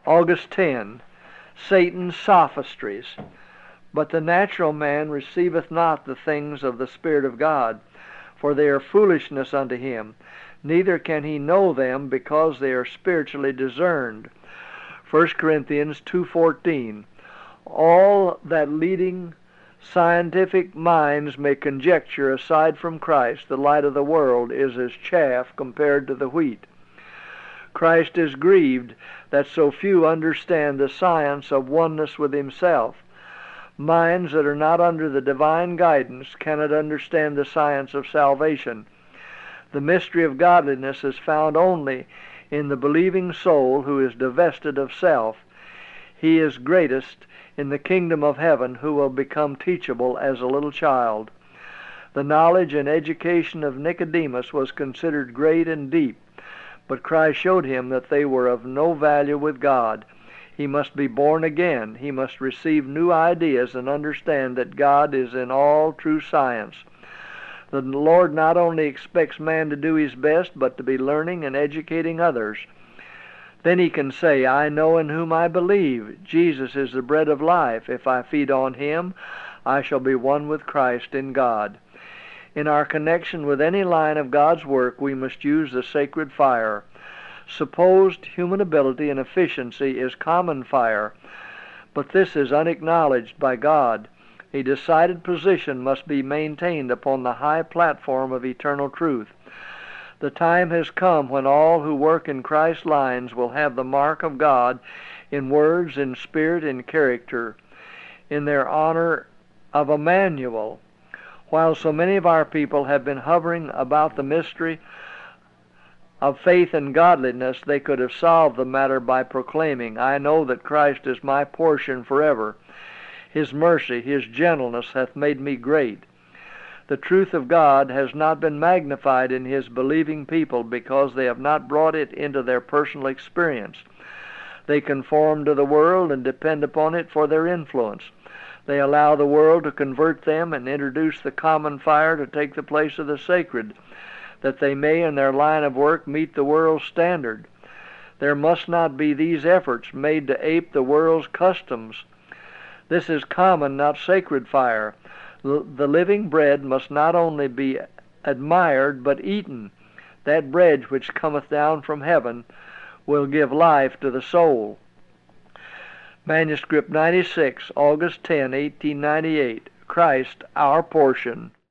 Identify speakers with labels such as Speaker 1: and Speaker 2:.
Speaker 1: August 10. Satan's sophistries. But the natural man receiveth not the things of the Spirit of God, for they are foolishness unto him, neither can he know them, because they are spiritually discerned. 1 Corinthians 2:14. All that leading scientific minds may conjecture aside from Christ, the light of the world, is as chaff compared to the wheat. Christ is grieved that so few understand the science of oneness with himself. Minds that are not under the divine guidance cannot understand the science of salvation. The mystery of godliness is found only in the believing soul who is divested of self. He is greatest in the kingdom of heaven who will become teachable as a little child. The knowledge and education of Nicodemus was considered great and deep, but Christ showed him that they were of no value with God. He must be born again. He must receive new ideas and understand that God is in all true science. The Lord not only expects man to do his best, but to be learning and educating others. Then he can say, I know in whom I believe. Jesus is the bread of life. If I feed on him, I shall be one with Christ in God. In our connection with any line of God's work, we must use the sacred fire. Supposed human ability and efficiency is common fire, but this is unacknowledged by God. A decided position must be maintained upon the high platform of eternal truth. The time has come when all who work in Christ's lines will have the mark of God in words, in spirit, in character, in their honor of Emmanuel. While so many of our people have been hovering about the mystery of faith and godliness, they could have solved the matter by proclaiming, I know that Christ is my portion forever. His mercy, his gentleness hath made me great. The truth of God has not been magnified in his believing people because they have not brought it into their personal experience. They conform to the world and depend upon it for their influence. They allow the world to convert them and introduce the common fire to take the place of the sacred, that they may in their line of work meet the world's standard. There must not be these efforts made to ape the world's customs. This is common, not sacred fire. The living bread must not only be admired, but eaten. That bread which cometh down from heaven will give life to the soul. Manuscript 96, August 10, 1898. Christ, our portion.